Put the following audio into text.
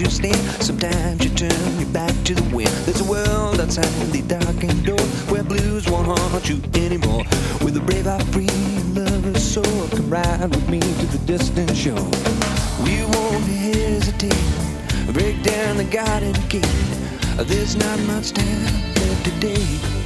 you stand. Sometimes you turn your back to the wind. There's a world outside the darkened door where blues won't haunt you anymore. With a brave heart, free lover's soul, come ride with me to the distant shore. We won't hesitate, break down the garden gate. There's not much time left today.